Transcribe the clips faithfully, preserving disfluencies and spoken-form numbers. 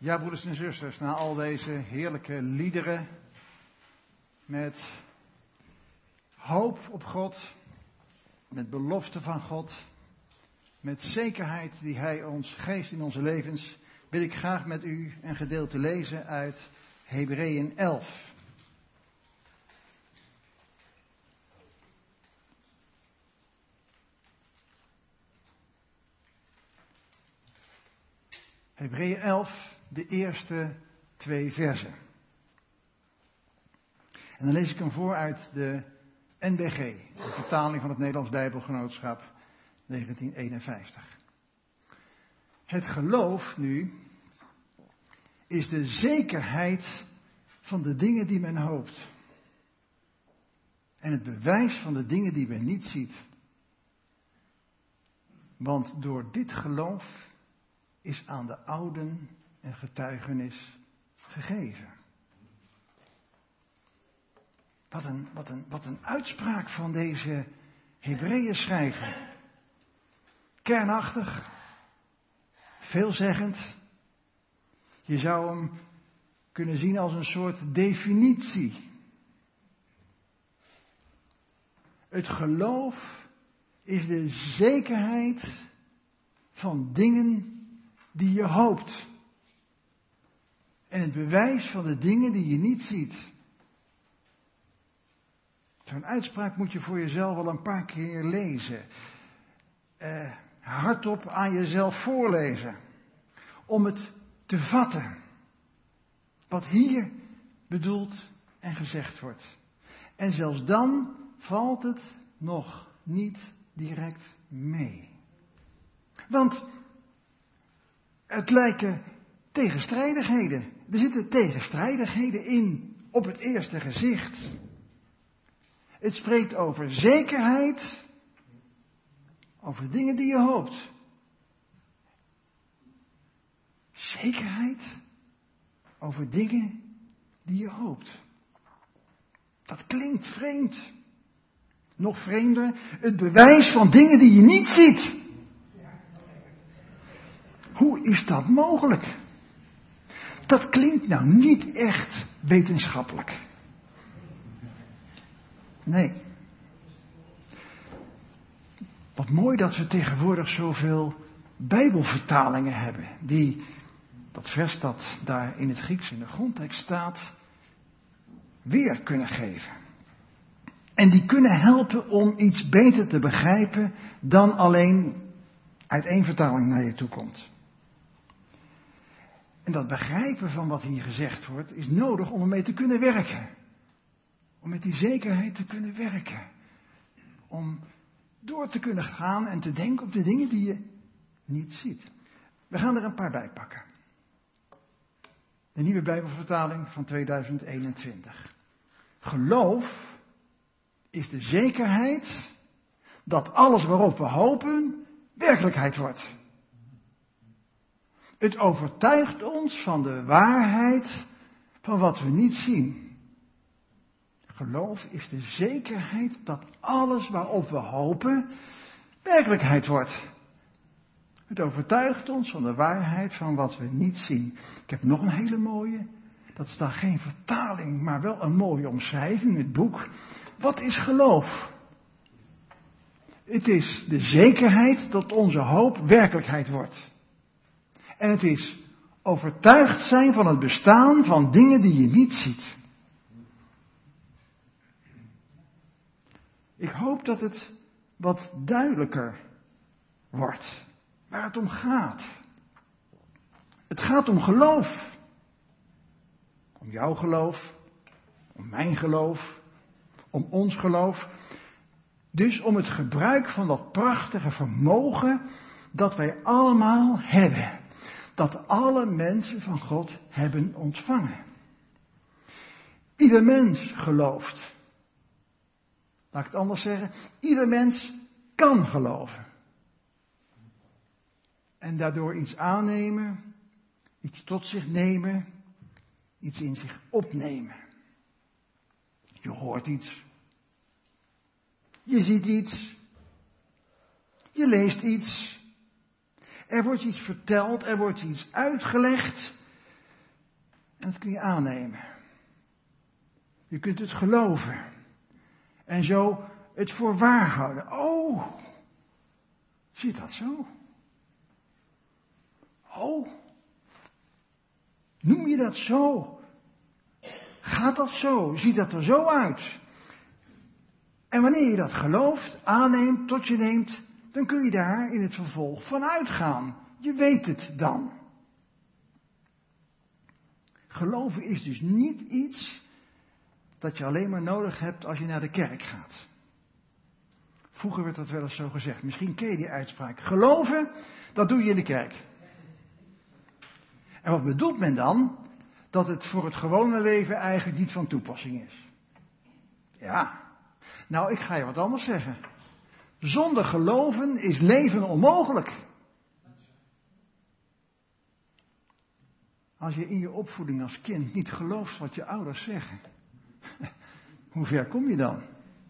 Ja, broeders en zusters, na al deze heerlijke liederen met hoop op God, met belofte van God, met zekerheid die Hij ons geeft in onze levens, wil ik graag met u een gedeelte lezen uit Hebreeën elf. Hebreeën elf, de eerste twee versen. En dan lees ik hem voor uit de N B G, de vertaling van het Nederlands Bijbelgenootschap negentien eenenvijftig. Het geloof nu is de zekerheid van de dingen die men hoopt. En het bewijs van de dingen die men niet ziet. Want door dit geloof is aan de ouden een getuigenis gegeven. Wat een, wat een, wat een uitspraak van deze Hebreeën schrijver. Kernachtig, veelzeggend. Je zou hem kunnen zien als een soort definitie. Het geloof is de zekerheid van dingen die je hoopt. En het bewijs van de dingen die je niet ziet. Zo'n uitspraak moet je voor jezelf wel een paar keer lezen. Uh, hardop aan jezelf voorlezen. Om het te vatten. Wat hier bedoeld en gezegd wordt. En zelfs dan valt het nog niet direct mee. Want het lijken tegenstrijdigheden. Er zitten tegenstrijdigheden in op het eerste gezicht. Het spreekt over zekerheid, over dingen die je hoopt. Zekerheid over dingen die je hoopt. Dat klinkt vreemd. Nog vreemder, het bewijs van dingen die je niet ziet. Hoe is dat mogelijk? Dat klinkt nou niet echt wetenschappelijk. Nee. Wat mooi dat we tegenwoordig zoveel Bijbelvertalingen hebben. Die dat vers dat daar in het Grieks in de grondtekst staat, weer kunnen geven. En die kunnen helpen om iets beter te begrijpen dan alleen uit één vertaling naar je toe komt. En dat begrijpen van wat hier gezegd wordt is nodig om ermee te kunnen werken. Om met die zekerheid te kunnen werken. Om door te kunnen gaan en te denken op de dingen die je niet ziet. We gaan er een paar bij pakken. De nieuwe Bijbelvertaling van tweeduizend eenentwintig. Geloof is de zekerheid dat alles waarop we hopen werkelijkheid wordt. Het overtuigt ons van de waarheid van wat we niet zien. Geloof is de zekerheid dat alles waarop we hopen werkelijkheid wordt. Het overtuigt ons van de waarheid van wat we niet zien. Ik heb nog een hele mooie. Dat is dan geen vertaling, maar wel een mooie omschrijving, het boek. Wat is geloof? Het is de zekerheid dat onze hoop werkelijkheid wordt. En het is overtuigd zijn van het bestaan van dingen die je niet ziet. Ik hoop dat het wat duidelijker wordt waar het om gaat. Het gaat om geloof. Om jouw geloof, om mijn geloof, om ons geloof. Dus om het gebruik van dat prachtige vermogen dat wij allemaal hebben. Dat alle mensen van God hebben ontvangen. Ieder mens gelooft. Laat ik het anders zeggen. Ieder mens kan geloven. En daardoor iets aannemen, iets tot zich nemen, iets in zich opnemen. Je hoort iets. Je ziet iets. Je leest iets. Er wordt iets verteld, er wordt iets uitgelegd. En dat kun je aannemen. Je kunt het geloven. En zo het voor waar houden. Oh, zit dat zo? Oh, noem je dat zo? Gaat dat zo? Ziet dat er zo uit? En wanneer je dat gelooft, aanneemt, tot je neemt, dan kun je daar in het vervolg van uitgaan. Je weet het dan. Geloven is dus niet iets dat je alleen maar nodig hebt als je naar de kerk gaat. Vroeger werd dat wel eens zo gezegd. Misschien ken je die uitspraak. Geloven, dat doe je in de kerk. En wat bedoelt men dan? Dat het voor het gewone leven eigenlijk niet van toepassing is. Ja, nou ik ga je wat anders zeggen. Zonder geloven is leven onmogelijk. Als je in je opvoeding als kind niet gelooft wat je ouders zeggen. Hoe ver kom je dan?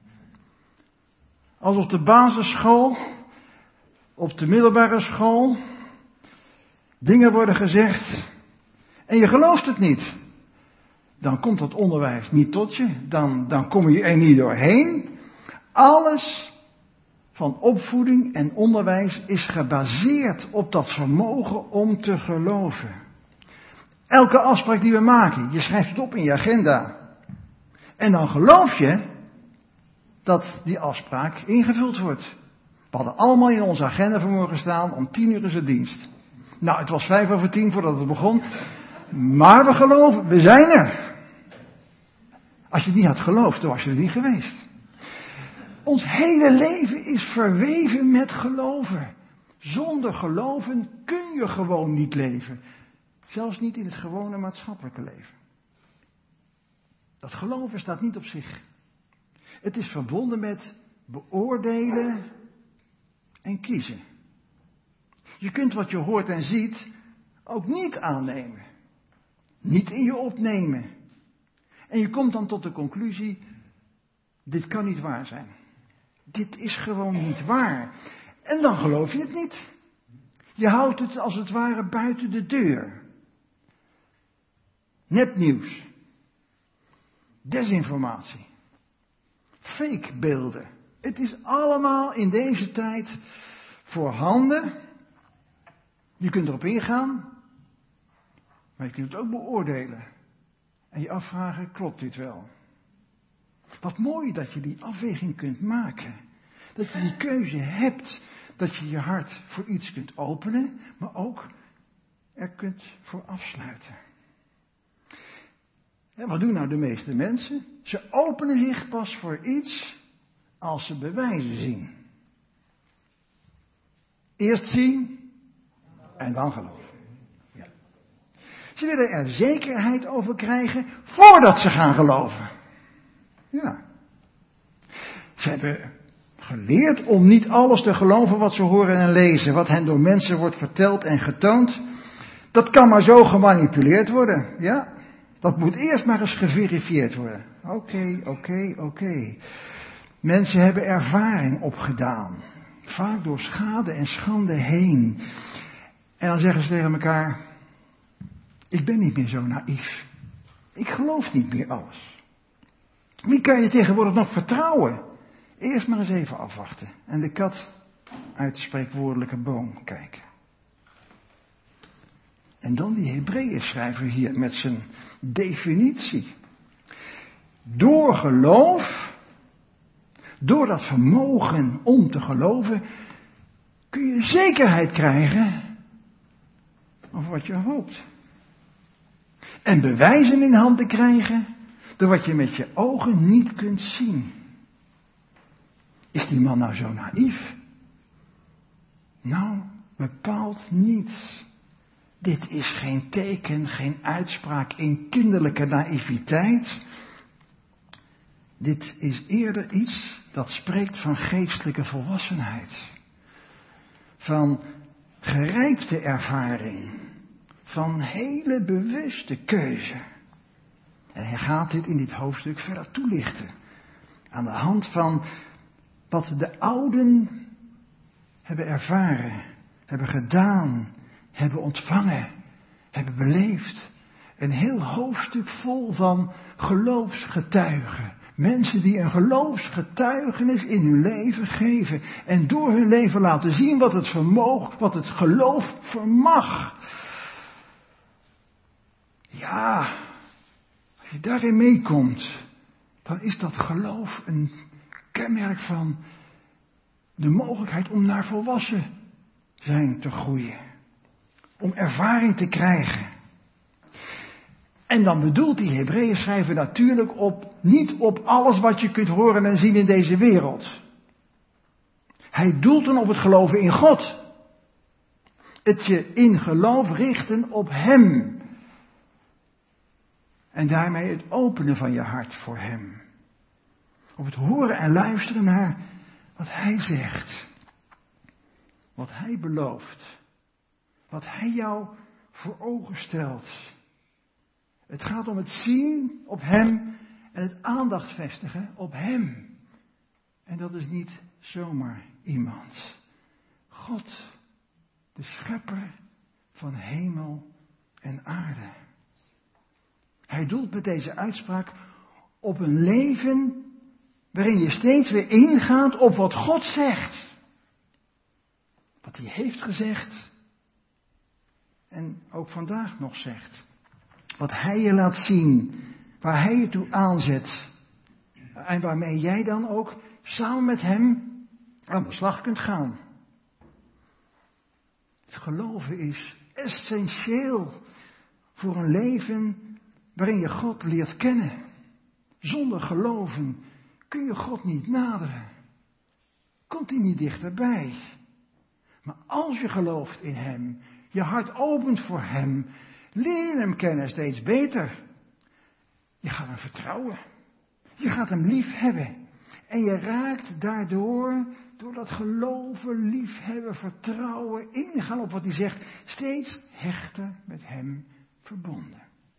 Als op de basisschool, op de middelbare school, dingen worden gezegd en je gelooft het niet. Dan komt dat onderwijs niet tot je, dan, dan kom je er niet doorheen. Alles van opvoeding en onderwijs is gebaseerd op dat vermogen om te geloven. Elke afspraak die we maken, je schrijft het op in je agenda. En dan geloof je dat die afspraak ingevuld wordt. We hadden allemaal in onze agenda vanmorgen staan, om tien uur is het dienst. Nou, het was vijf over tien voordat het begon. Maar we geloven, we zijn er. Als je het niet had geloofd, dan was je er niet geweest. Ons hele leven is verweven met geloven. Zonder geloven kun je gewoon niet leven. Zelfs niet in het gewone maatschappelijke leven. Dat geloven staat niet op zich. Het is verbonden met beoordelen en kiezen. Je kunt wat je hoort en ziet ook niet aannemen. Niet in je opnemen. En je komt dan tot de conclusie, dit kan niet waar zijn. Dit is gewoon niet waar. En dan geloof je het niet. Je houdt het als het ware buiten de deur. Nepnieuws. Desinformatie. Fake beelden. Het is allemaal in deze tijd voorhanden. Je kunt erop ingaan. Maar je kunt het ook beoordelen. En je afvragen, klopt dit wel? Wat mooi dat je die afweging kunt maken. Dat je die keuze hebt. Dat je je hart voor iets kunt openen. Maar ook er kunt voor afsluiten. En wat doen nou de meeste mensen? Ze openen zich pas voor iets als ze bewijzen zien. Eerst zien en dan geloven. Ja. Ze willen er zekerheid over krijgen voordat ze gaan geloven. Ja. Ze hebben geleerd om niet alles te geloven wat ze horen en lezen, wat hen door mensen wordt verteld en getoond. Dat kan maar zo gemanipuleerd worden, ja. Dat moet eerst maar eens geverifieerd worden. Oké, okay, oké, okay, oké. Okay. Mensen hebben ervaring opgedaan. Vaak door schade en schande heen. En dan zeggen ze tegen elkaar, ik ben niet meer zo naïef. Ik geloof niet meer alles. Wie kan je tegenwoordig nog vertrouwen? Eerst maar eens even afwachten. En de kat uit de spreekwoordelijke boom kijken. En dan die Hebreeënschrijver hier met zijn definitie. Door geloof, door dat vermogen om te geloven, kun je zekerheid krijgen over wat je hoopt. En bewijzen in handen krijgen door wat je met je ogen niet kunt zien. Is die man nou zo naïef? Nou, bepaald niet. Dit is geen teken, geen uitspraak in kinderlijke naïviteit. Dit is eerder iets dat spreekt van geestelijke volwassenheid. Van gerijpte ervaring. Van hele bewuste keuze. En hij gaat dit in dit hoofdstuk verder toelichten. Aan de hand van wat de ouden hebben ervaren, hebben gedaan, hebben ontvangen, hebben beleefd. Een heel hoofdstuk vol van geloofsgetuigen. Mensen die een geloofsgetuigenis in hun leven geven. En door hun leven laten zien wat het vermoog, wat het geloof vermag. Ja, als je daarin meekomt, dan is dat geloof een kenmerk van de mogelijkheid om naar volwassen zijn te groeien. Om ervaring te krijgen. En dan bedoelt die Hebreeën schrijver natuurlijk op, niet op alles wat je kunt horen en zien in deze wereld. Hij doelt dan op het geloven in God. Het je in geloof richten op Hem. En daarmee het openen van je hart voor Hem. Op het horen en luisteren naar wat Hij zegt. Wat Hij belooft. Wat Hij jou voor ogen stelt. Het gaat om het zien op Hem en het aandacht vestigen op Hem. En dat is niet zomaar iemand. God, de schepper van hemel en aarde. Hij doelt met deze uitspraak op een leven waarin je steeds weer ingaat op wat God zegt. Wat Hij heeft gezegd en ook vandaag nog zegt. Wat Hij je laat zien, waar Hij je toe aanzet. En waarmee jij dan ook samen met Hem aan de slag kunt gaan. Het geloven is essentieel voor een leven waarin je God leert kennen. Zonder geloven kun je God niet naderen. Komt Hij niet dichterbij. Maar als je gelooft in Hem, je hart opent voor Hem, leer Hem kennen steeds beter. Je gaat Hem vertrouwen. Je gaat Hem lief hebben. En je raakt daardoor, door dat geloven, liefhebben, vertrouwen, ingaan op wat Hij zegt, steeds hechter met Hem verbonden.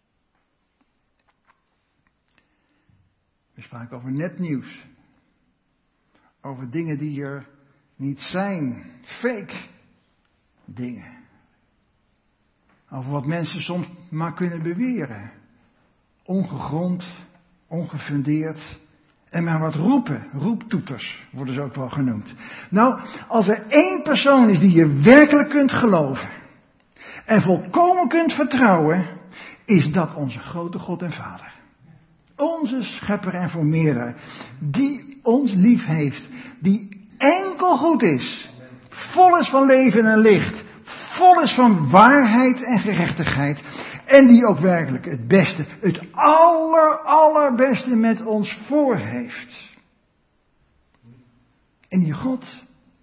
We spraken over nepnieuws. Over dingen die er niet zijn. Fake dingen. Over wat mensen soms maar kunnen beweren. Ongegrond, ongefundeerd. En maar wat roepen. Roeptoeters worden ze ook wel genoemd. Nou, als er één persoon is die je werkelijk kunt geloven. En volkomen kunt vertrouwen. Is dat onze grote God en Vader. Onze schepper en vermeerder. Die ons lief heeft. Die enkel goed is. Vol is van leven en licht. Vol is van waarheid en gerechtigheid. En die ook werkelijk het beste, het aller, allerbeste met ons voor heeft. En die God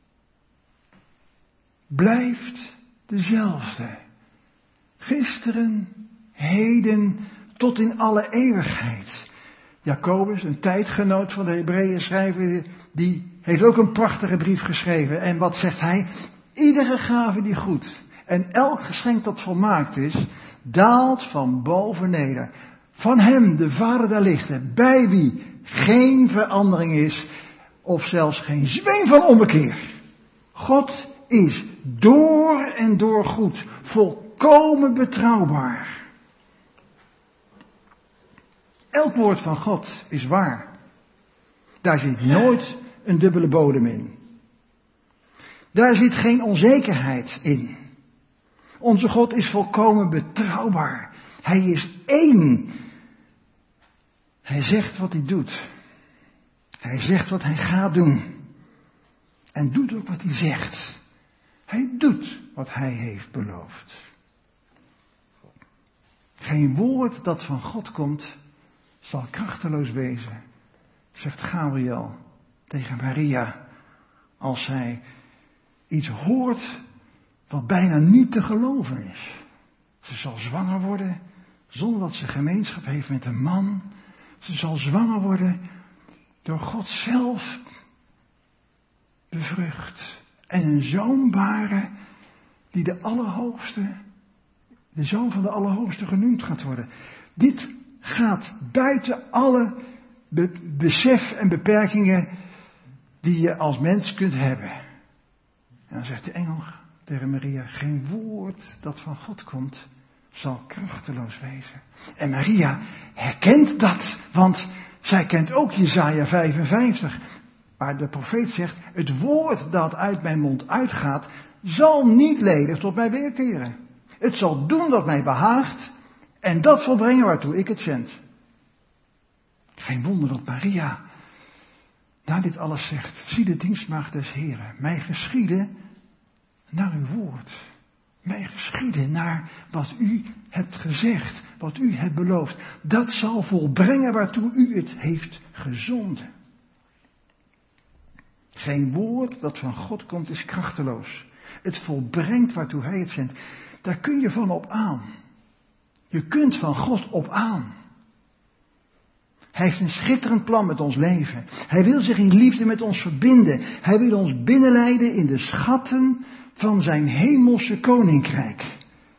blijft dezelfde. Gisteren, heden, tot in alle eeuwigheid. Jacobus, een tijdgenoot van de Hebreeën schrijver, die heeft ook een prachtige brief geschreven. En wat zegt hij? Iedere gave die goed en elk geschenk dat volmaakt is, daalt van boven neder. Van Hem, de Vader der lichten, bij wie geen verandering is, of zelfs geen zweem van ommekeer. God is door en door goed, volkomen betrouwbaar. Elk woord van God is waar. Daar zit nooit een dubbele bodem in. Daar zit geen onzekerheid in. Onze God is volkomen betrouwbaar. Hij is één. Hij zegt wat hij doet. Hij zegt wat hij gaat doen. En doet ook wat hij zegt. Hij doet wat hij heeft beloofd. Geen woord dat van God komt, zal krachteloos wezen, zegt Gabriel tegen Maria, als zij iets hoort wat bijna niet te geloven is. Ze zal zwanger worden zonder dat ze gemeenschap heeft met een man. Ze zal zwanger worden door God zelf bevrucht. En een zoon baren die de Allerhoogste, de zoon van de Allerhoogste genoemd gaat worden. Dit gaat buiten alle be- besef en beperkingen die je als mens kunt hebben. En dan zegt de engel tegen Maria, geen woord dat van God komt zal krachteloos wezen. En Maria herkent dat, want zij kent ook Jesaja vijfenvijftig, waar de profeet zegt, het woord dat uit mijn mond uitgaat, zal niet ledig tot mij weerkeren. Het zal doen wat mij behaagt en dat volbrengen waartoe ik het zend. Geen wonder dat Maria na dit alles zegt, zie de dienstmaagd des Heren, mij geschieden naar uw woord. Mij geschieden naar wat u hebt gezegd, wat u hebt beloofd. Dat zal volbrengen waartoe u het heeft gezonden. Geen woord dat van God komt is krachteloos. Het volbrengt waartoe hij het zendt. Daar kun je van op aan. Je kunt van God op aan. Hij heeft een schitterend plan met ons leven. Hij wil zich in liefde met ons verbinden. Hij wil ons binnenleiden in de schatten van zijn hemelse koninkrijk.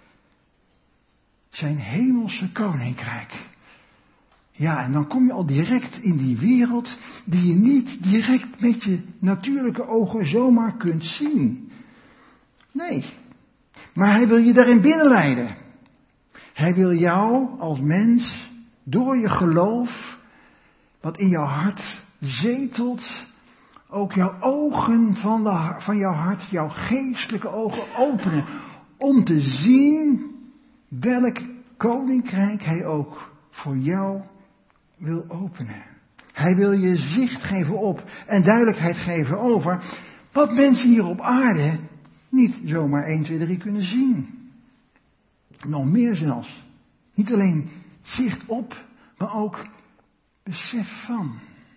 Zijn hemelse koninkrijk. Ja, en dan kom je al direct in die wereld die je niet direct met je natuurlijke ogen zomaar kunt zien. Nee, maar hij wil je daarin binnenleiden. Hij wil jou als mens door je geloof, wat in jouw hart zetelt, ook jouw ogen van, de, van jouw hart, jouw geestelijke ogen openen. Om te zien welk koninkrijk hij ook voor jou wil openen. Hij wil je zicht geven op en duidelijkheid geven over wat mensen hier op aarde niet zomaar één, twee, drie kunnen zien. Nog meer zelfs. Niet alleen zicht op, maar ook besef van.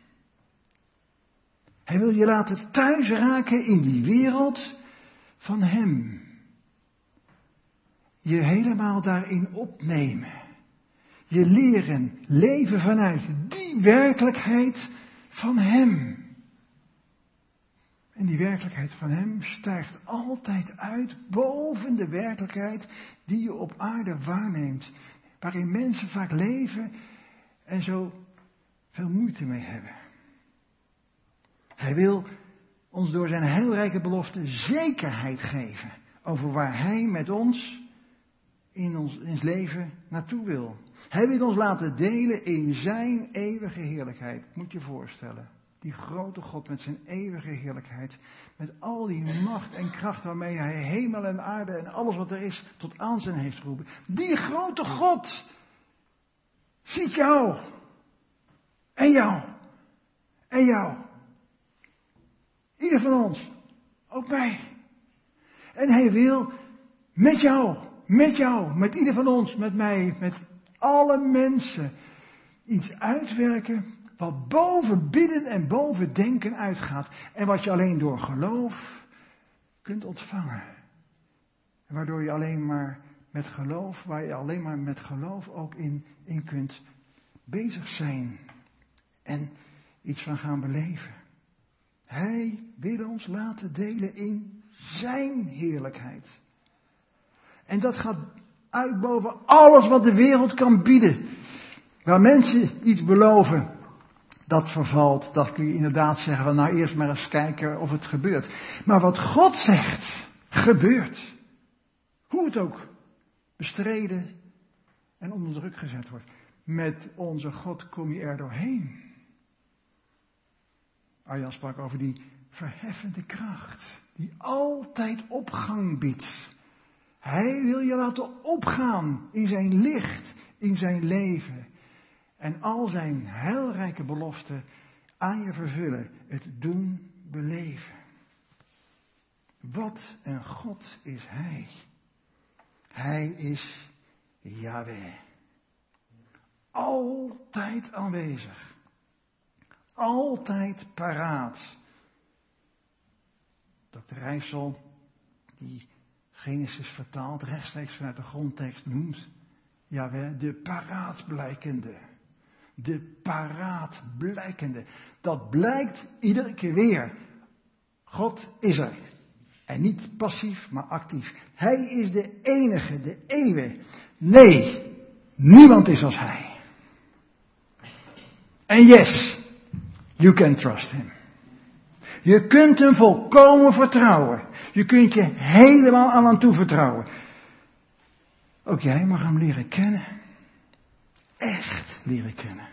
Hij wil je laten thuis raken in die wereld van hem. Je helemaal daarin opnemen. Je leren leven vanuit die werkelijkheid van hem. En die werkelijkheid van hem stijgt altijd uit boven de werkelijkheid die je op aarde waarneemt. Waarin mensen vaak leven en zo veel moeite mee hebben. Hij wil ons door zijn heilrijke belofte zekerheid geven over waar hij met ons in ons, in ons leven naartoe wil. Hij wil ons laten delen in zijn eeuwige heerlijkheid. Moet je voorstellen. Die grote God met zijn eeuwige heerlijkheid. Met al die macht en kracht waarmee hij hemel en aarde en alles wat er is tot aanzien heeft geroepen. Die grote God ziet jou. En jou. En jou. Ieder van ons. Ook mij. En hij wil met jou. Met jou. Met ieder van ons. Met mij. Met alle mensen. Iets uitwerken. Wat boven bidden en boven denken uitgaat. En wat je alleen door geloof kunt ontvangen. En waardoor je alleen maar met geloof, waar je alleen maar met geloof ook in, in kunt bezig zijn. En iets van gaan beleven. Hij wil ons laten delen in zijn heerlijkheid. En dat gaat uit boven alles wat de wereld kan bieden. Waar mensen iets beloven. Dat vervalt, dat kun je inderdaad zeggen, van nou eerst maar eens kijken of het gebeurt. Maar wat God zegt, gebeurt. Hoe het ook bestreden en onder druk gezet wordt. Met onze God kom je er doorheen. Arjan sprak over die verheffende kracht, die altijd opgang biedt. Hij wil je laten opgaan in zijn licht, in zijn leven. En al zijn heilrijke beloften aan je vervullen, het doen beleven. Wat een God is hij. Hij is Yahweh. Altijd aanwezig. Altijd paraat. dokter Rijssel, die Genesis vertaalt, rechtstreeks vanuit de grondtekst noemt Yahweh de paraatblijkende. De paraatblijkende. Dat blijkt iedere keer weer. God is er. En niet passief, maar actief. Hij is de enige, de eeuwige. Nee, niemand is als hij. En yes, you can trust him. Je kunt hem volkomen vertrouwen. Je kunt je helemaal aan hem toevertrouwen. Ook jij mag hem leren kennen. Echt leren kennen.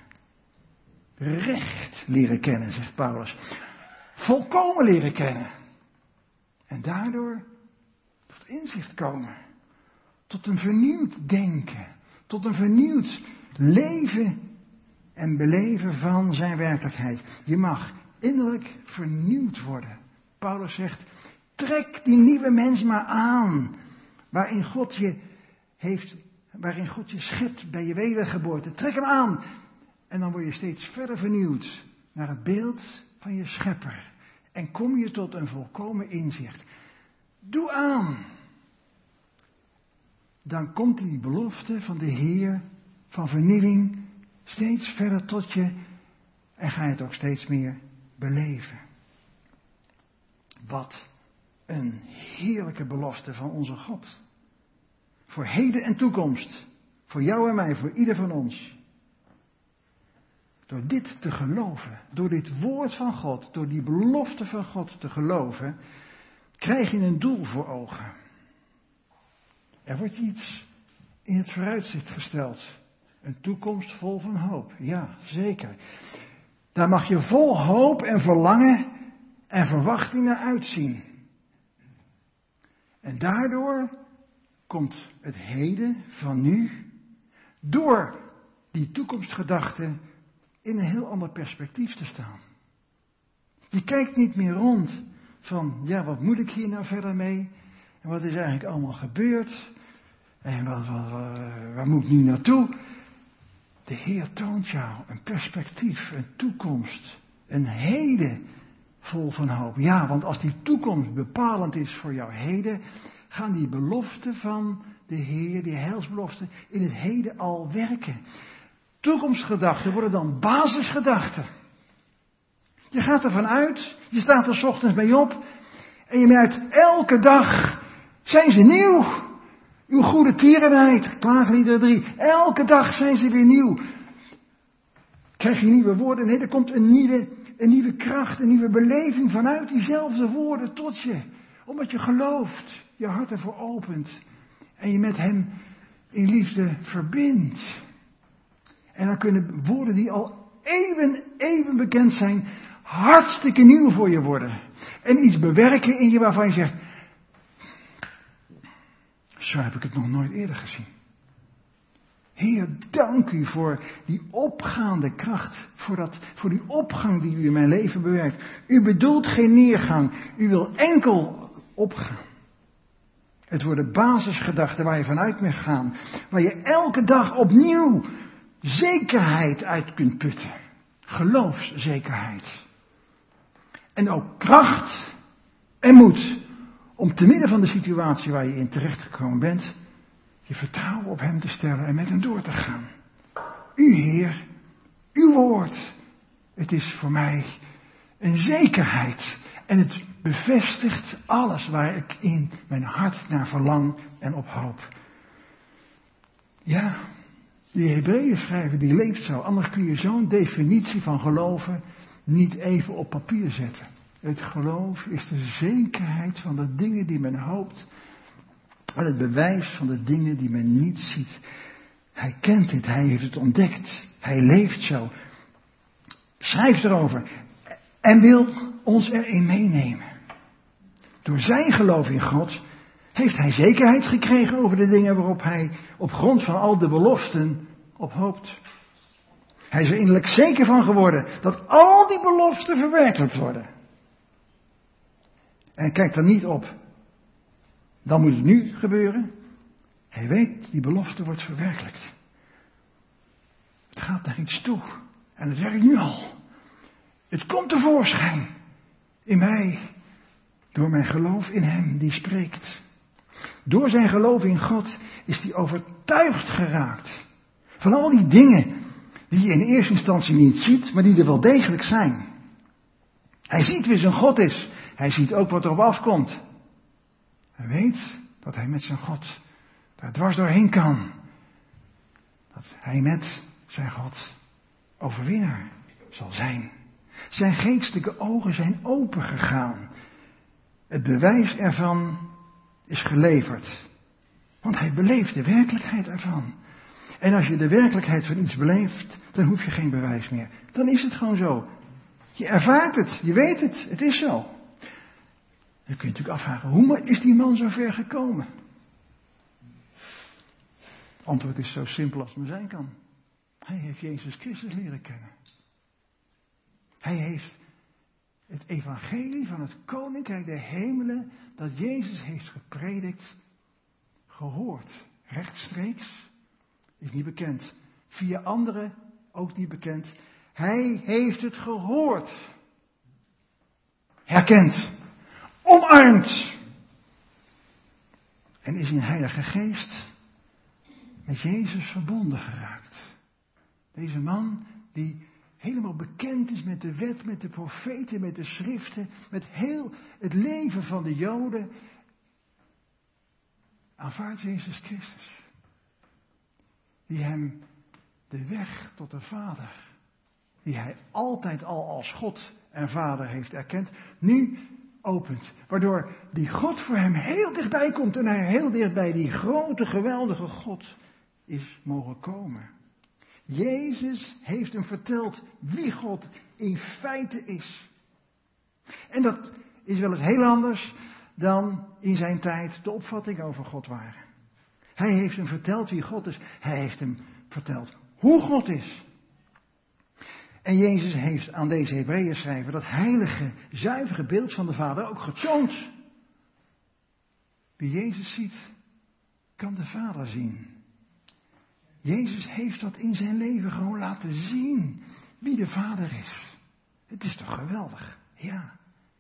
Recht leren kennen, zegt Paulus. Volkomen leren kennen. En daardoor tot inzicht komen. Tot een vernieuwd denken. Tot een vernieuwd leven en beleven van zijn werkelijkheid. Je mag innerlijk vernieuwd worden. Paulus zegt, trek die nieuwe mens maar aan. Waarin God je heeft, waarin God je schept bij je wedergeboorte. Trek hem aan. En dan word je steeds verder vernieuwd naar het beeld van je schepper. En kom je tot een volkomen inzicht. Doe aan. Dan komt die belofte van de Heer van vernieuwing steeds verder tot je. En ga je het ook steeds meer beleven. Wat een heerlijke belofte van onze God. Voor heden en toekomst. Voor jou en mij, voor ieder van ons. Door dit te geloven, door dit woord van God, door die belofte van God te geloven, krijg je een doel voor ogen. Er wordt iets in het vooruitzicht gesteld. Een toekomst vol van hoop. Ja, zeker. Daar mag je vol hoop en verlangen en verwachting naar uitzien. En daardoor komt het heden van nu, door die toekomstgedachte, in een heel ander perspectief te staan. Je kijkt niet meer rond van, ja, wat moet ik hier nou verder mee? En wat is eigenlijk allemaal gebeurd? En wat, wat, wat, waar moet ik nu naartoe? De Heer toont jou een perspectief, een toekomst, een heden vol van hoop. Ja, want als die toekomst bepalend is voor jouw heden, gaan die beloften van de Heer, die heilsbeloften, in het heden al werken. Toekomstgedachten worden dan basisgedachten. Je gaat ervan uit, je staat er 's ochtends mee op en je merkt, elke dag zijn ze nieuw. Uw goede tierenheid, Klaagliederen drie. Elke dag zijn ze weer nieuw. Krijg je nieuwe woorden? Nee, er komt een nieuwe, een nieuwe kracht, een nieuwe beleving vanuit diezelfde woorden tot je. Omdat je gelooft, je hart ervoor opent en je met hem in liefde verbindt. En dan kunnen woorden die al eeuwen, eeuwen bekend zijn, hartstikke nieuw voor je worden. En iets bewerken in je waarvan je zegt, zo heb ik het nog nooit eerder gezien. Heer, dank u voor die opgaande kracht, voor, dat, voor die opgang die u in mijn leven bewerkt. U bedoelt geen neergang, u wil enkel opgaan. Het worden basisgedachten waar je vanuit mag gaan, waar je elke dag opnieuw zekerheid uit kunt putten. Geloofszekerheid. En ook kracht en moed om te midden van de situatie waar je in terechtgekomen bent, je vertrouwen op hem te stellen en met hem door te gaan. U Heer, uw woord, het is voor mij een zekerheid. En het bevestigt alles waar ik in mijn hart naar verlang en op hoop. Ja, die Hebreeën schrijver die leeft zo. Anders kun je zo'n definitie van geloven niet even op papier zetten. Het geloof is de zekerheid van de dingen die men hoopt. En het bewijs van de dingen die men niet ziet. Hij kent dit, hij heeft het ontdekt. Hij leeft zo. Schrijft erover. En wil ons erin meenemen. Door zijn geloof in God heeft hij zekerheid gekregen over de dingen waarop hij op grond van al de beloften op hoopt. Hij is er innerlijk zeker van geworden dat al die beloften verwerkelijkt worden. En kijk er niet op. Dan moet het nu gebeuren. Hij weet, die belofte wordt verwerkelijkt. Het gaat naar iets toe. En het werkt nu al. Het komt tevoorschijn. In mij. Door mijn geloof in hem die spreekt. Door zijn geloof in God is hij overtuigd geraakt. Van al die dingen die je in eerste instantie niet ziet, maar die er wel degelijk zijn. Hij ziet wie zijn God is. Hij ziet ook wat erop afkomt. Hij weet dat hij met zijn God daar dwars doorheen kan. Dat hij met zijn God overwinnaar zal zijn. Zijn geestelijke ogen zijn open gegaan. Het bewijs ervan is geleverd. Want hij beleeft de werkelijkheid ervan. En als je de werkelijkheid van iets beleeft, dan hoef je geen bewijs meer. Dan is het gewoon zo. Je ervaart het, je weet het, het is zo. Dan kun je natuurlijk afvragen, hoe is die man zo ver gekomen? Het antwoord is zo simpel als het maar zijn kan. Hij heeft Jezus Christus leren kennen. Hij heeft het evangelie van het koninkrijk der hemelen, dat Jezus heeft gepredikt, gehoord. Rechtstreeks, is niet bekend. Via anderen, ook niet bekend. Hij heeft het gehoord. Herkend. Omarmd. En is in Heilige Geest met Jezus verbonden geraakt. Deze man die helemaal bekend is met de wet, met de profeten, met de schriften, met heel het leven van de Joden, aanvaardt Jezus Christus. Die hem de weg tot de Vader, die hij altijd al als God en Vader heeft erkend, nu opent. Waardoor die God voor hem heel dichtbij komt en hij heel dichtbij die grote, geweldige God is mogen komen. Jezus heeft hem verteld wie God in feite is. En dat is wel eens heel anders dan in zijn tijd de opvatting over God waren. Hij heeft hem verteld wie God is. Hij heeft hem verteld hoe God is. En Jezus heeft aan deze Hebreeën schrijver dat heilige, zuivere beeld van de Vader ook getoond. Wie Jezus ziet, kan de Vader zien. Jezus heeft dat in zijn leven gewoon laten zien, wie de Vader is. Het is toch geweldig, ja.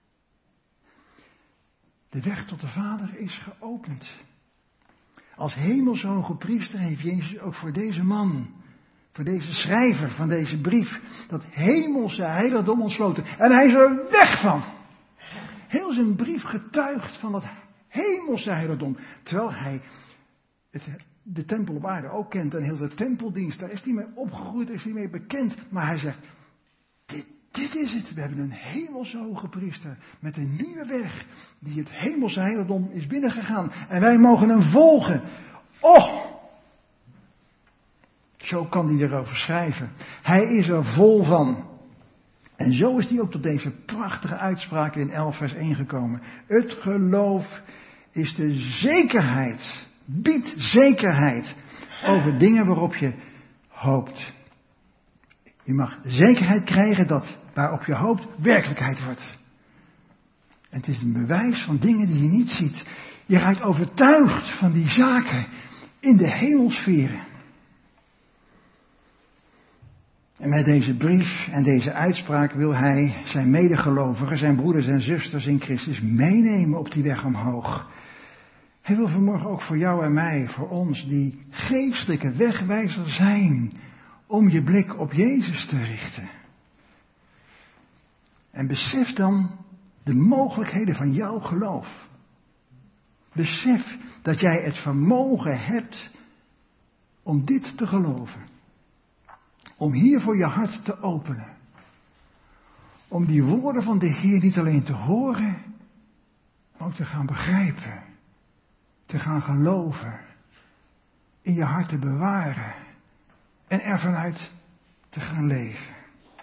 De weg tot de Vader is geopend. Als hemelshoge priester heeft Jezus ook voor deze man, voor deze schrijver van deze brief, dat hemelse heiligdom ontsloten. En hij is er weg van. Heel zijn brief getuigt van dat hemelse heiligdom. Terwijl hij het, de tempel op aarde ook kent en heel de tempeldienst, daar is hij mee opgegroeid, daar is hij mee bekend. Maar hij zegt, dit, dit is het. We hebben een hemelse hoge priester met een nieuwe weg die het hemelse heiligdom is binnengegaan. En wij mogen hem volgen. Och! Zo kan hij erover schrijven. Hij is er vol van. En zo is hij ook tot deze prachtige uitspraak in elf vers één gekomen. Het geloof is de zekerheid, biedt zekerheid over dingen waarop je hoopt. Je mag zekerheid krijgen dat waarop je hoopt werkelijkheid wordt. En het is een bewijs van dingen die je niet ziet. Je raakt overtuigd van die zaken in de hemelsferen. En met deze brief en deze uitspraak wil hij zijn medegelovigen, zijn broeders en zusters in Christus meenemen op die weg omhoog. Hij wil vanmorgen ook voor jou en mij, voor ons, die geestelijke wegwijzer zijn om je blik op Jezus te richten. En besef dan de mogelijkheden van jouw geloof. Besef dat jij het vermogen hebt om dit te geloven. Om hiervoor je hart te openen. Om die woorden van de Heer niet alleen te horen, maar ook te gaan begrijpen. Te gaan geloven. In je hart te bewaren. En er vanuit te gaan leven.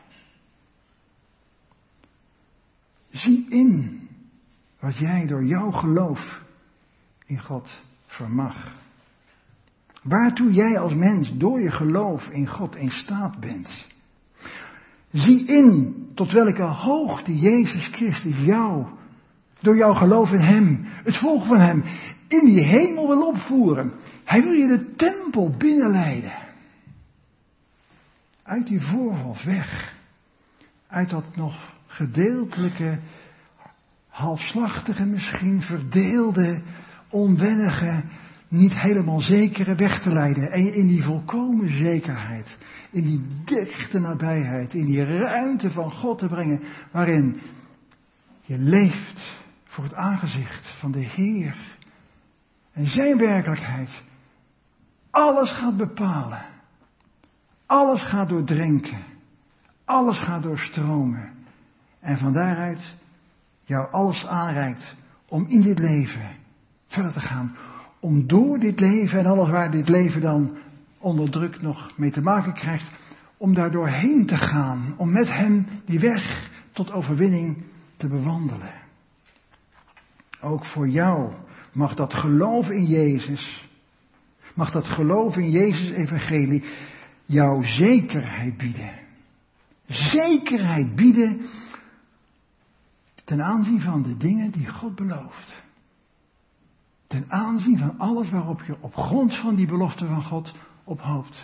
Zie in wat jij door jouw geloof in God vermag. Waartoe jij als mens door je geloof in God in staat bent. Zie in tot welke hoogte Jezus Christus jou, door jouw geloof in Hem, het volgen van Hem, in die hemel wil opvoeren. Hij wil je de tempel binnenleiden. Uit die voorhof weg. Uit dat nog gedeeltelijke, halfslachtige misschien, verdeelde, onwennige, niet helemaal zekere weg te leiden. En je in die volkomen zekerheid, in die dichte nabijheid, in die ruimte van God te brengen, waarin je leeft voor het aangezicht van de Heer. En zijn werkelijkheid alles gaat bepalen. Alles gaat doordrenken. Alles gaat doorstromen. En van daaruit jou alles aanreikt om in dit leven verder te gaan. Om door dit leven en alles waar dit leven dan onder druk nog mee te maken krijgt, om daar doorheen te gaan. Om met hem die weg tot overwinning te bewandelen. Ook voor jou mag dat geloof in Jezus, mag dat geloof in Jezus evangelie jou zekerheid bieden. Zekerheid bieden ten aanzien van de dingen die God belooft. Ten aanzien van alles waarop je op grond van die belofte van God op hoopt.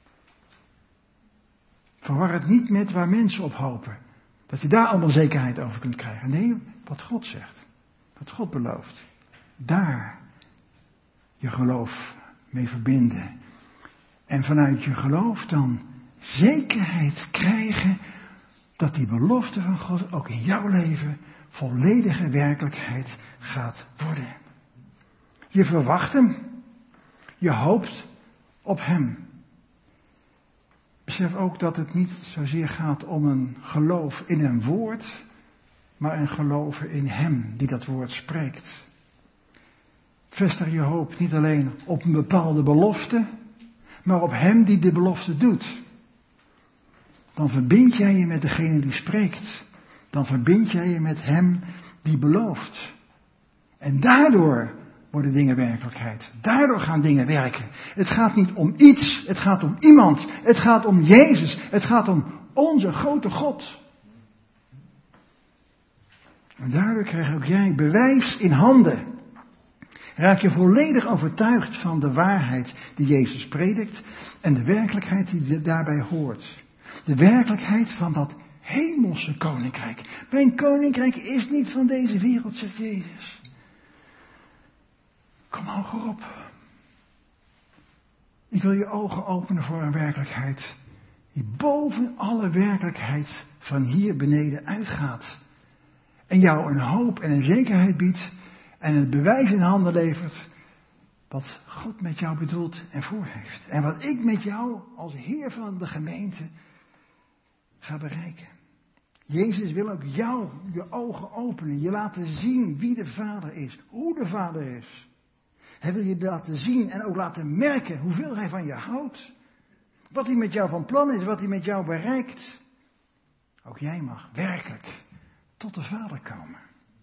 Verwar het niet met waar mensen op hopen. Dat je daar allemaal zekerheid over kunt krijgen. Nee, wat God zegt. Wat God belooft. Daar je geloof mee verbinden. En vanuit je geloof dan zekerheid krijgen dat die belofte van God ook in jouw leven volledige werkelijkheid gaat worden. Je verwacht hem. Je hoopt op hem. Besef ook dat het niet zozeer gaat om een geloof in een woord, maar een geloof in hem die dat woord spreekt. Vestig je hoop niet alleen op een bepaalde belofte, maar op hem die de belofte doet. Dan verbind jij je met degene die spreekt. Dan verbind jij je met hem die belooft. En daardoor worden dingen werkelijkheid. Daardoor gaan dingen werken. Het gaat niet om iets, het gaat om iemand. Het gaat om Jezus. Het gaat om onze grote God. En daardoor krijg ook jij bewijs in handen. Raak je volledig overtuigd van de waarheid die Jezus predikt en de werkelijkheid die daarbij hoort. De werkelijkheid van dat hemelse koninkrijk. Mijn koninkrijk is niet van deze wereld, zegt Jezus. Kom hoger op. Ik wil je ogen openen voor een werkelijkheid die boven alle werkelijkheid van hier beneden uitgaat. En jou een hoop en een zekerheid biedt en het bewijs in handen levert wat God met jou bedoelt en voor heeft. En wat ik met jou als Heer van de gemeente ga bereiken. Jezus wil ook jou je ogen openen, je laten zien wie de Vader is, hoe de Vader is. Hij wil je laten zien en ook laten merken hoeveel hij van je houdt. Wat hij met jou van plan is, wat hij met jou bereikt. Ook jij mag werkelijk tot de Vader komen.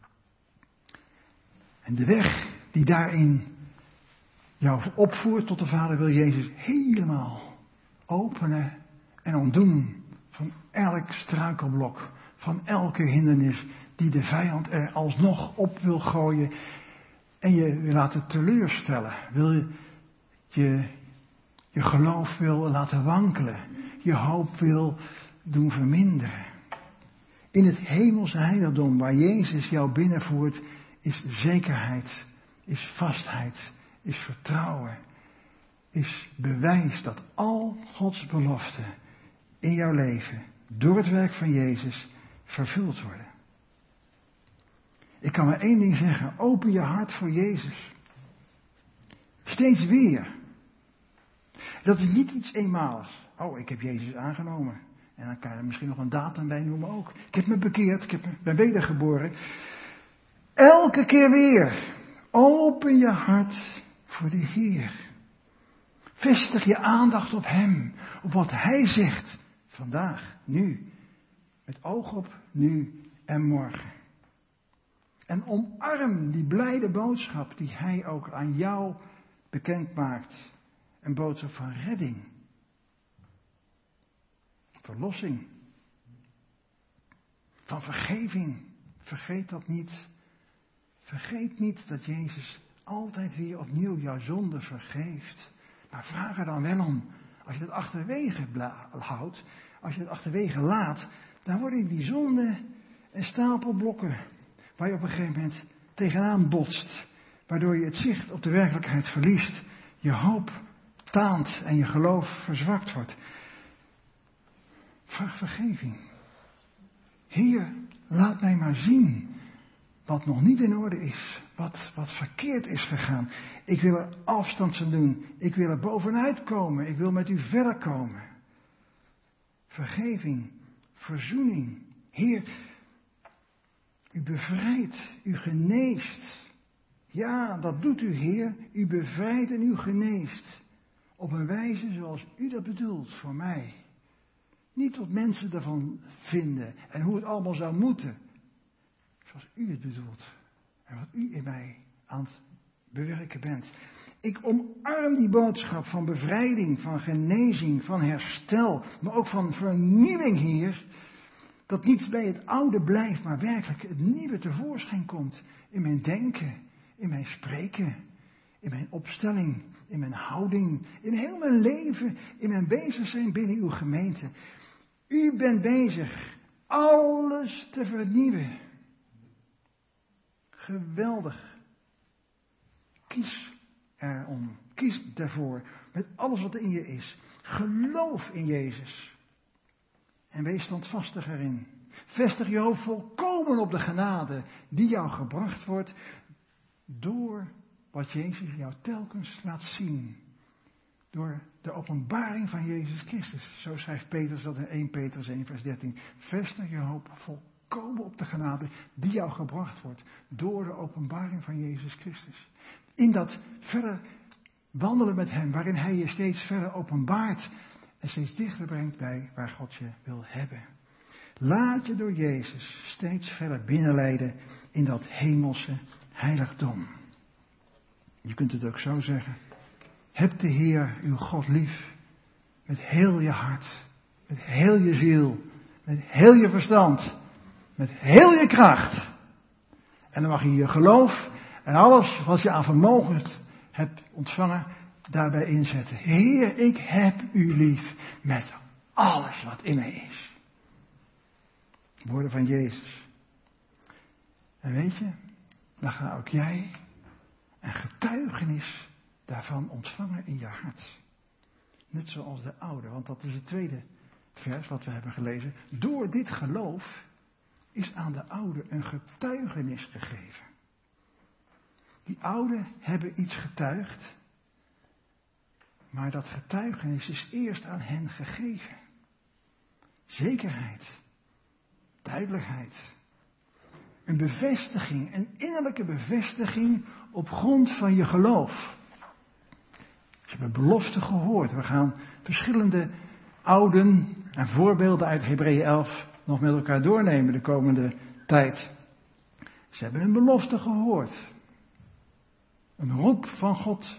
En de weg die daarin jou opvoert tot de Vader wil Jezus helemaal openen en ontdoen van elk struikelblok, van elke hindernis die de vijand er alsnog op wil gooien en je wil laten teleurstellen, wil je je, je geloof wil laten wankelen, je hoop wil doen verminderen. In het hemelse heiligdom waar Jezus jou binnenvoert is zekerheid, is vastheid, is vertrouwen, is bewijs dat al Gods beloften in jouw leven door het werk van Jezus vervuld worden. Ik kan maar één ding zeggen, open je hart voor Jezus. Steeds weer. Dat is niet iets eenmaligs. Oh, ik heb Jezus aangenomen. En dan kan je er misschien nog een datum bij noemen ook. Ik heb me bekeerd, ik heb me, ben wedergeboren. Elke keer weer. Open je hart voor de Heer. Vestig je aandacht op Hem. Op wat Hij zegt. Vandaag, nu. Met oog op nu en morgen. En omarm die blijde boodschap die Hij ook aan jou bekend maakt. Een boodschap van redding. Verlossing. Van vergeving. Vergeet dat niet. Vergeet niet dat Jezus altijd weer opnieuw jouw zonde vergeeft. Maar vraag er dan wel om. Als je het achterwege bla- houdt, als je het achterwege laat, dan worden die zonden een stapel blokken. Waar je op een gegeven moment tegenaan botst. Waardoor je het zicht op de werkelijkheid verliest. Je hoop taant en je geloof verzwakt wordt. Vraag vergeving. Heer, laat mij maar zien wat nog niet in orde is. Wat, wat verkeerd is gegaan. Ik wil er afstand van doen. Ik wil er bovenuit komen. Ik wil met u verder komen. Vergeving. Verzoening. Heer, u bevrijdt. U geneest. Ja, dat doet u, Heer. U bevrijdt en u geneest. Op een wijze zoals u dat bedoelt voor mij. Niet wat mensen daarvan vinden en hoe het allemaal zou moeten. Zoals u het bedoelt. En wat u in mij aan het bewerken bent. Ik omarm die boodschap van bevrijding, van genezing, van herstel. Maar ook van vernieuwing, Heer. Dat niets bij het oude blijft, maar werkelijk het nieuwe tevoorschijn komt. In mijn denken, in mijn spreken, in mijn opstelling, in mijn houding, in heel mijn leven, in mijn bezig zijn binnen uw gemeente. U bent bezig alles te vernieuwen. Geweldig. Kies erom. Kies daarvoor. Met alles wat in je is. Geloof in Jezus. En wees standvastig erin. Vestig je hoofd volkomen op de genade die jou gebracht wordt door wat Jezus jou telkens laat zien. Door de openbaring van Jezus Christus. Zo schrijft Petrus dat in eerste Petrus één vers dertien. Vestig je hoop volkomen op de genade die jou gebracht wordt door de openbaring van Jezus Christus. In dat verder wandelen met hem, waarin hij je steeds verder openbaart en steeds dichter brengt bij waar God je wil hebben. Laat je door Jezus steeds verder binnenleiden in dat hemelse heiligdom. Je kunt het ook zo zeggen. Heb de Heer uw God lief met heel je hart, met heel je ziel, met heel je verstand, met heel je kracht. En dan mag je je geloof en alles wat je aan vermogen hebt ontvangen daarbij inzetten. Heer, ik heb u lief met alles wat in mij is. Woorden van Jezus. En weet je, dan ga ook jij een getuigenis daarvan ontvangen in je hart. Net zoals de oude, want dat is het tweede vers wat we hebben gelezen. Door dit geloof is aan de oude een getuigenis gegeven. Die ouden hebben iets getuigd, maar dat getuigenis is eerst aan hen gegeven. Zekerheid, duidelijkheid, een bevestiging, een innerlijke bevestiging op grond van je geloof. Ze hebben belofte gehoord. We gaan verschillende ouden en voorbeelden uit Hebreeën elf nog met elkaar doornemen de komende tijd. Ze hebben een belofte gehoord. Een roep van God.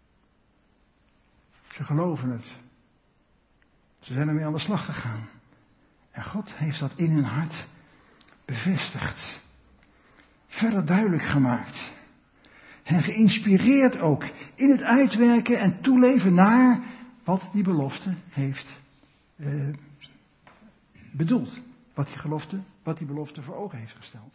Ze geloven het. Ze zijn ermee aan de slag gegaan. En God heeft dat in hun hart bevestigd. Verder duidelijk gemaakt. En geïnspireerd ook in het uitwerken en toeleven naar wat die belofte heeft eh, bedoeld. Wat die gelofte, wat die belofte voor ogen heeft gesteld.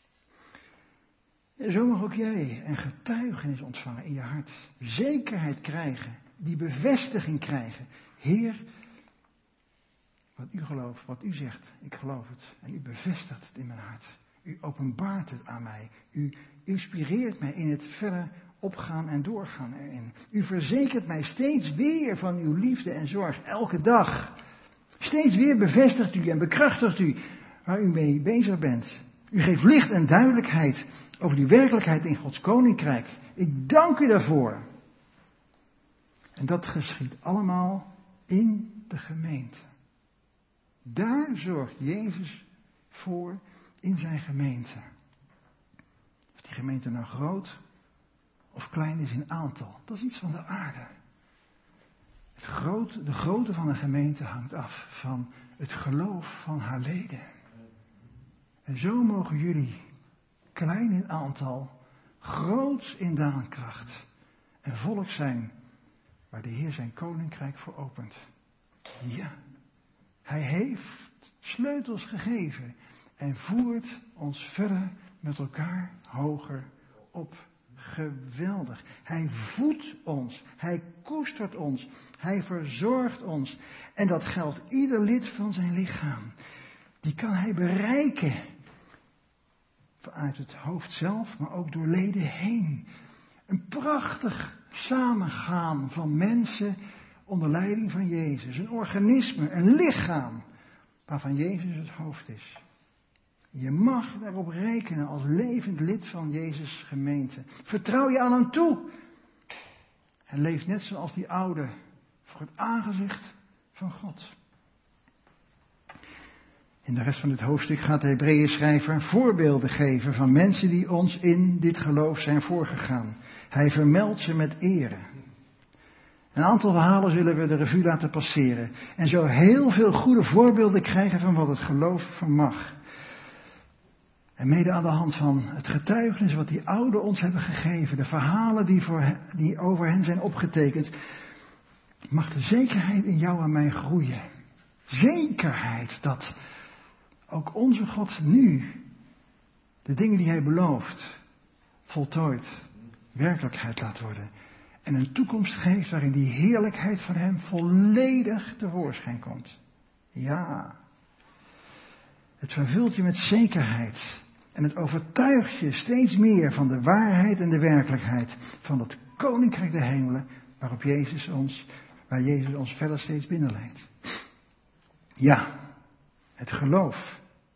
En zo mag ook jij een getuigenis ontvangen in je hart. Zekerheid krijgen. Die bevestiging krijgen. Heer, wat u gelooft, wat u zegt, ik geloof het. En u bevestigt het in mijn hart. U openbaart het aan mij. U inspireert mij in het verder opgaan en doorgaan erin. U verzekert mij steeds weer van uw liefde en zorg, elke dag. Steeds weer bevestigt u en bekrachtigt u waar u mee bezig bent. U geeft licht en duidelijkheid over die werkelijkheid in Gods koninkrijk. Ik dank u daarvoor. En dat geschiet allemaal in de gemeente. Daar zorgt Jezus voor in zijn gemeente. Of die gemeente nou groot of klein is in aantal. Dat is iets van de aarde. Het groot, de grootte van een gemeente hangt af van het geloof van haar leden. En zo mogen jullie, klein in aantal, groots in daadkracht, een volk zijn waar de Heer zijn koninkrijk voor opent. Ja, hij heeft sleutels gegeven en voert ons verder met elkaar hoger op. Geweldig. Hij voedt ons. Hij koestert ons. Hij verzorgt ons. En dat geldt ieder lid van zijn lichaam. Die kan hij bereiken. Vanuit het hoofd zelf, maar ook door leden heen. Een prachtig samengaan van mensen onder leiding van Jezus. Een organisme, een lichaam waarvan Jezus het hoofd is. Je mag daarop rekenen als levend lid van Jezus' gemeente. Vertrouw je aan hem toe. En leef net zoals die oude voor het aangezicht van God. In de rest van dit hoofdstuk gaat de Hebreeënschrijver voorbeelden geven van mensen die ons in dit geloof zijn voorgegaan. Hij vermeldt ze met ere. Een aantal verhalen zullen we de revue laten passeren. En zo heel veel goede voorbeelden krijgen van wat het geloof vermag. En mede aan de hand van het getuigenis wat die ouden ons hebben gegeven. De verhalen die, voor hen, die over hen zijn opgetekend. Mag de zekerheid in jou en mij groeien. Zekerheid dat ook onze God nu de dingen die hij belooft voltooid werkelijkheid laat worden. En een toekomst geeft waarin die heerlijkheid van hem volledig tevoorschijn komt. Ja. Het vervult je met zekerheid. En het overtuigt je steeds meer van de waarheid en de werkelijkheid. Van dat koninkrijk der hemelen waarop Jezus ons, waar Jezus ons verder steeds binnenleidt. Ja. Het geloof.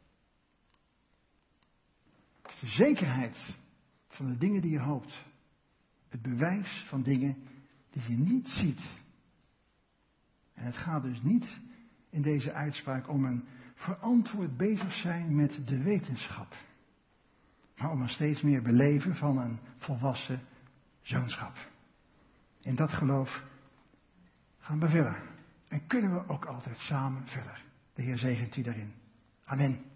is de zekerheid van de dingen die je hoopt. Het bewijs van dingen die je niet ziet. En het gaat dus niet in deze uitspraak om een verantwoord bezig zijn met de wetenschap. Maar om een steeds meer beleven van een volwassen zoonschap. In dat geloof gaan we verder. En kunnen we ook altijd samen verder. De Heer zegent u daarin. Amen.